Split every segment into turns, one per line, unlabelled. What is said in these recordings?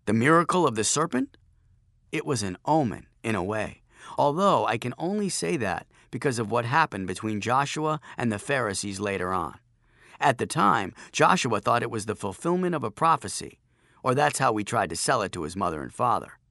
The miracle of the serpent? It was an omen, in a way, although I can only say that because of what happened between Joshua and the Pharisees later on. At the time, Joshua thought it was the fulfillment of a prophecy, or that's how we tried to sell it to his mother and father.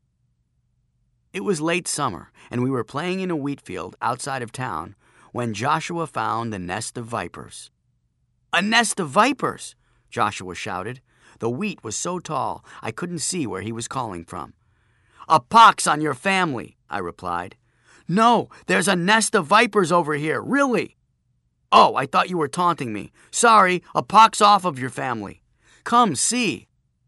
It was late summer, and we were playing in a wheat field outside of town when Joshua found the nest of vipers. "A nest of vipers!" Joshua shouted. The wheat was so tall I couldn't see where he was calling from. "A pox on your family," I replied. "No, there's a nest of vipers over here, really." "Oh, I thought you were taunting me. Sorry, a pox off of your family. Come, see."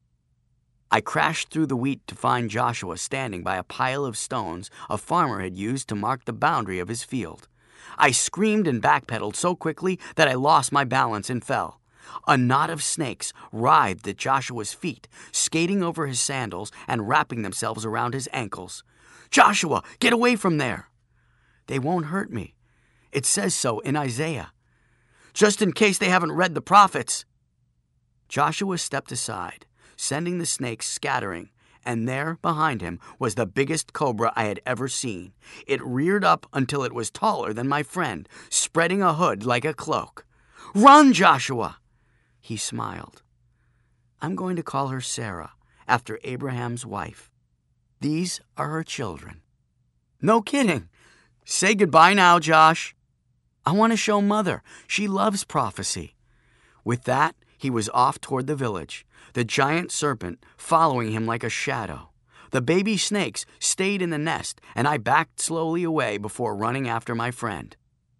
I crashed through the wheat to find Joshua standing by a pile of stones a farmer had used to mark the boundary of his field. I screamed and backpedaled so quickly that I lost my balance and fell. A knot of snakes writhed at Joshua's feet, skating over his sandals and wrapping themselves around his ankles. "Joshua, get away from there!" "They won't hurt me. It says so in Isaiah." "Just in case they haven't read the prophets." Joshua stepped aside, sending the snakes scattering, and there, behind him, was the biggest cobra I had ever seen. It reared up until it was taller than my friend, spreading a hood like a cloak. "Run, Joshua!" He smiled. "I'm going to call her Sarah, after Abraham's wife. These are her children." "No kidding. Say goodbye now, Josh." "I want to show Mother. She loves prophecy." With that, he was off toward the village, the giant serpent following him like a shadow. The baby snakes stayed in the nest, and I backed slowly away before running after my friend.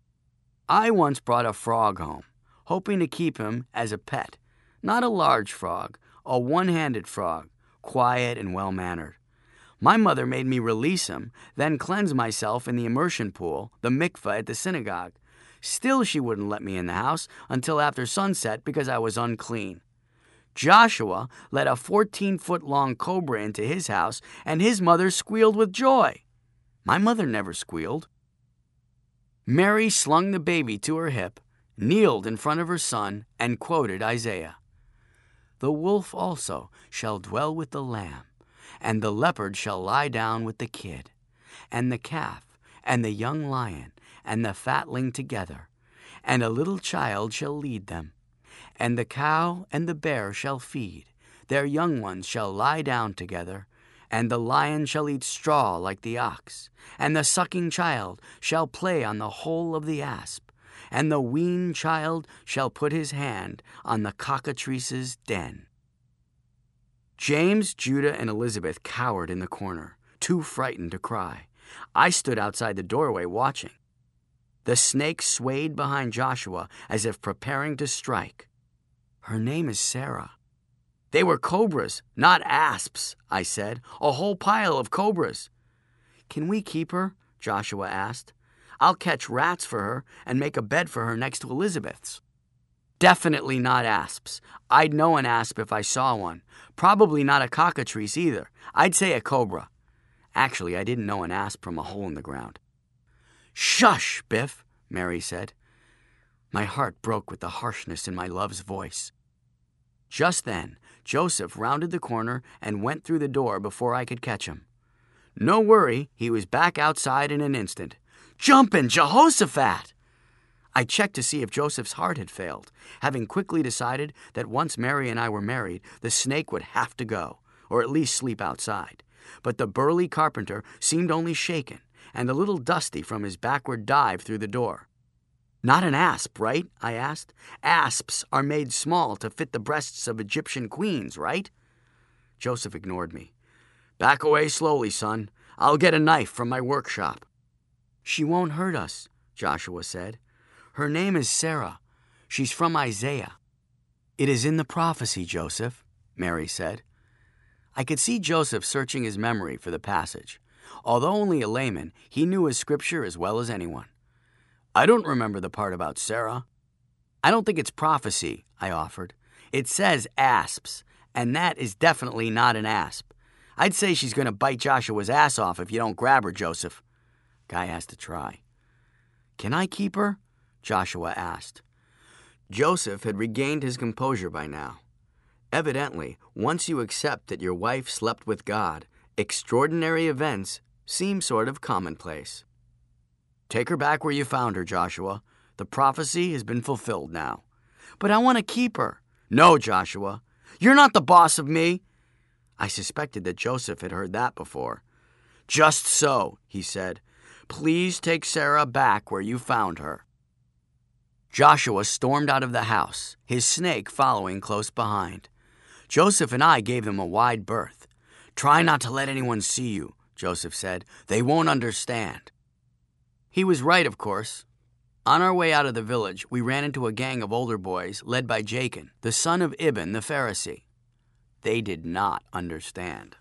I once brought a frog home, hoping to keep him as a pet. Not a large frog, a one-handed frog, quiet and well-mannered. My mother made me release him, then cleanse myself in the immersion pool, the mikveh at the synagogue. Still, she wouldn't let me in the house until after sunset because I was unclean. Joshua let a 14-foot-long cobra into his house, and his mother squealed with joy. My mother never squealed. Mary slung the baby to her hip, kneeled in front of her son, and quoted Isaiah. "The wolf also shall dwell with the lamb, and the leopard shall lie down with the kid, and the calf, and the young lion, and the fatling together, and a little child shall lead them. And the cow and the bear shall feed, their young ones shall lie down together, and the lion shall eat straw like the ox, and the sucking child shall play on the hole of the asp, and the weaned child shall put his hand on the cockatrice's den." James, Judah, and Elizabeth cowered in the corner, too frightened to cry. I stood outside the doorway watching. The snake swayed behind Joshua as if preparing to strike. "Her name is Sarah." "They were cobras, not asps," I said. "A whole pile of cobras." "Can we keep her?" Joshua asked. "I'll catch rats for her and make a bed for her next to Elizabeth's." "Definitely not asps. I'd know an asp if I saw one. Probably not a cockatrice either. I'd say a cobra." Actually, I didn't know an asp from a hole in the ground. "Shush, Biff," Mary said. My heart broke with the harshness in my love's voice. Just then, Joseph rounded the corner and went through the door before I could catch him. No worry, he was back outside in an instant. "Jumpin' Jehoshaphat!" I checked to see if Joseph's heart had failed, having quickly decided that once Mary and I were married, the snake would have to go, or at least sleep outside. But the burly carpenter seemed only shaken, and a little dusty from his backward dive through the door. "Not an asp, right?" I asked. "Asps are made small to fit the breasts of Egyptian queens, right?" Joseph ignored me. "Back away slowly, son. I'll get a knife from my workshop." "She won't hurt us," Joshua said. "Her name is Sarah. She's from Isaiah." "It is in the prophecy, Joseph," Mary said. I could see Joseph searching his memory for the passage. Although only a layman, he knew his scripture as well as anyone. "I don't remember the part about Sarah." "I don't think it's prophecy," I offered. "It says asps, and that is definitely not an asp. I'd say she's going to bite Joshua's ass off if you don't grab her, Joseph." Guy has to try. "Can I keep her?" Joshua asked. Joseph had regained his composure by now. Evidently, once you accept that your wife slept with God, extraordinary events seem sort of commonplace. Take her back where you found her, Joshua. The prophecy has been fulfilled now. But I want to keep her. No, Joshua. You're not the boss of me. I suspected that Joseph had heard that before. Just so, he said. Please take Sarah back where you found her. Joshua stormed out of the house, his snake following close behind. Joseph and I gave them a wide berth. Try not to let anyone see you, Joseph said. They won't understand. He was right, of course. On our way out of the village, we ran into a gang of older boys led by Jachin, the son of Ibn the Pharisee. They did not understand.